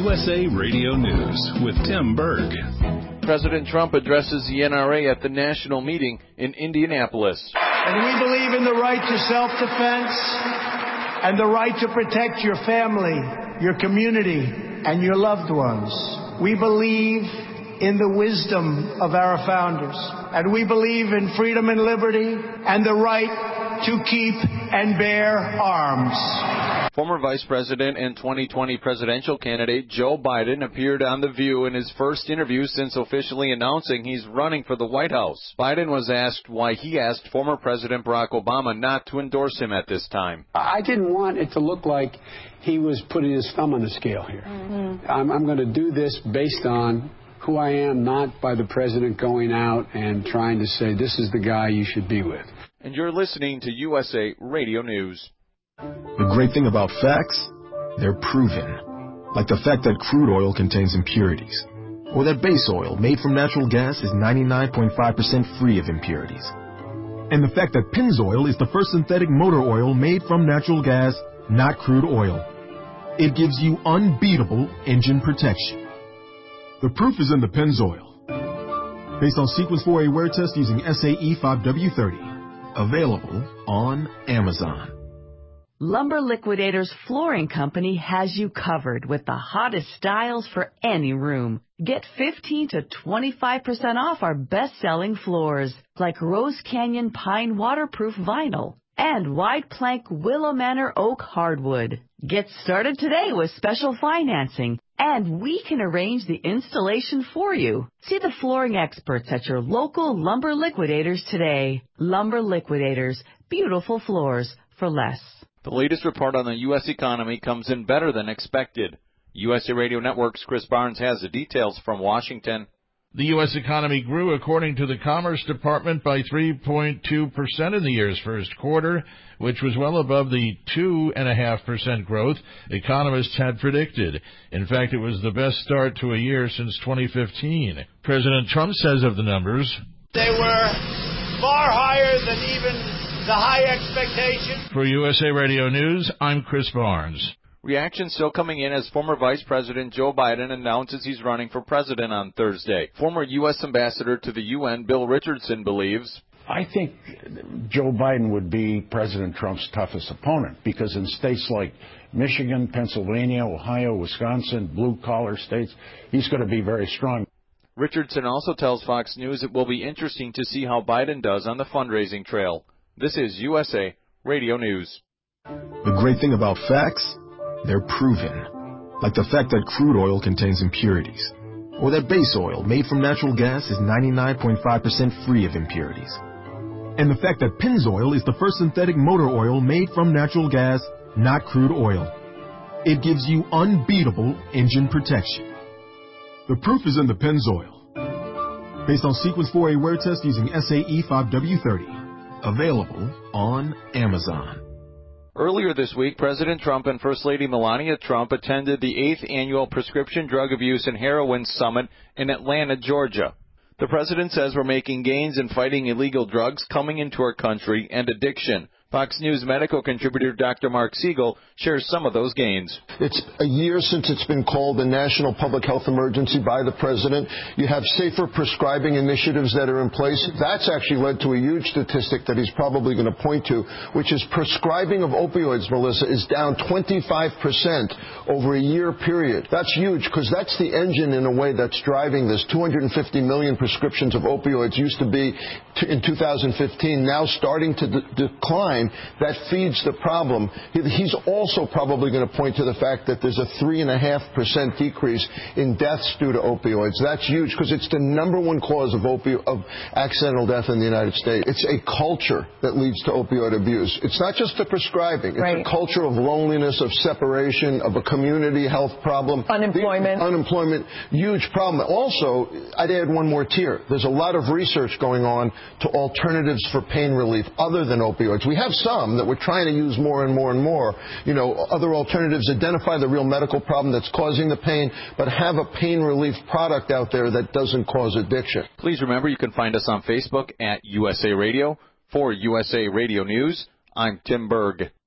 USA Radio News with Tim Berg. President Trump addresses the NRA at the national meeting in Indianapolis. And we believe in the right to self-defense and the right to protect your family, your community, and your loved ones. We believe in the wisdom of our founders, and we believe in freedom and liberty and the right to keep and bear arms. Former Vice President and 2020 presidential candidate Joe Biden appeared on The View in his first interview since officially announcing he's running for the White House. Biden was asked why he asked former President Barack Obama not to endorse him at this time. I didn't want it to look like he was putting his thumb on the scale here. I'm going to do this based on who I am, not by the president going out and trying to say this is the guy you should be with. And you're listening to USA Radio News. The great thing about facts, they're proven. Like the fact that crude oil contains impurities, or that base oil made from natural gas is 99.5% free of impurities. And the fact that Pennzoil is the first synthetic motor oil made from natural gas, not crude oil. It gives you unbeatable engine protection. The proof is in the Pennzoil. Based on Sequence 4A wear test using SAE 5W30. Available on Amazon. Lumber Liquidators Flooring Company has you covered with the hottest styles for any room. Get 15 to 25% off our best-selling floors, like Rose Canyon Pine Waterproof Vinyl and Wide Plank Willow Manor Oak Hardwood. Get started today with special financing, and we can arrange the installation for you. See the flooring experts at your local Lumber Liquidators today. Lumber Liquidators, beautiful floors for less. The latest report on the U.S. economy comes in better than expected. USA Radio Network's Chris Barnes has the details from Washington. The U.S. economy grew, according to the Commerce Department, by 3.2% in the year's first quarter, which was well above the 2.5% growth economists had predicted. In fact, it was the best start to a year since 2015. President Trump says of the numbers, They were far higher than even the high expectations. For USA Radio News, I'm Chris Barnes. Reaction still coming in as former Vice President Joe Biden announces he's running for president on Thursday. Former U.S. Ambassador to the UN, Bill Richardson, believes, I think Joe Biden would be President Trump's toughest opponent because in states like Michigan, Pennsylvania, Ohio, Wisconsin, blue-collar states, he's going to be very strong. Richardson also tells Fox News it will be interesting to see how Biden does on the fundraising trail. This is USA Radio News. The great thing about facts, they're proven. Like the fact that crude oil contains impurities, or that base oil made from natural gas is 99.5% free of impurities. And the fact that Pennzoil is the first synthetic motor oil made from natural gas, not crude oil. It gives you unbeatable engine protection. The proof is in the Pennzoil. Based on Sequence 4A wear test using SAE 5W30. Available on Amazon. Earlier this week, President Trump and First Lady Melania Trump attended the 8th Annual Prescription Drug Abuse and Heroin Summit in Atlanta, Georgia. The president says we're making gains in fighting illegal drugs coming into our country and addiction. Fox News medical contributor Dr. Mark Siegel shares some of those gains. It's a year since it's been called a national public health emergency by the president. You have safer prescribing initiatives that are in place. That's actually led to a huge statistic that he's probably going to point to, which is prescribing of opioids, Melissa, is down 25% over a year period. That's huge because that's the engine in a way that's driving this. 250 million prescriptions of opioids used to be in 2015, now starting to decline. That feeds the problem. He's also probably going to point to the fact that there's a 3.5% decrease in deaths due to opioids. That's huge because it's the number one cause of accidental death in the United States. It's a culture that leads to opioid abuse. It's not just the prescribing. It's a culture of loneliness, of separation, of a community health problem. Unemployment, huge problem. Also, I'd add one more tier. There's a lot of research going on to alternatives for pain relief other than opioids. We have some that we're trying to use more and more and more. You know, other alternatives, identify the real medical problem that's causing the pain, but have a pain relief product out there that doesn't cause addiction. Please remember you can find us on Facebook at USA Radio. For USA Radio News, I'm Tim Berg.